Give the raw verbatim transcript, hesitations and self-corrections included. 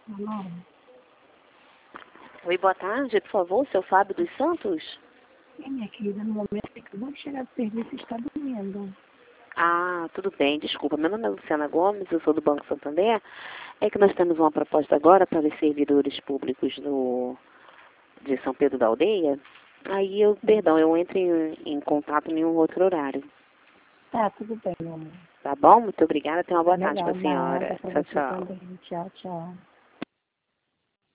Não. Oi, boa tarde, por favor, seu Fábio dos Santos? É, minha querida, no momento que acabou de chegar do serviço e está dormindo. Ah, tudo bem, desculpa. Meu nome é Luciana Gomes, eu sou do Banco Santander. É que nós temos uma proposta agora para os servidores públicos do, de São Pedro da Aldeia. Aí eu, perdão, eu entro em, em contato em um outro horário. Tá, tudo bem, meu amor. Tá bom? Muito obrigada. Tenha uma Tá boa tarde para legal, a nada, senhora. pra Tchau, você tchau. também. Tchau, tchau.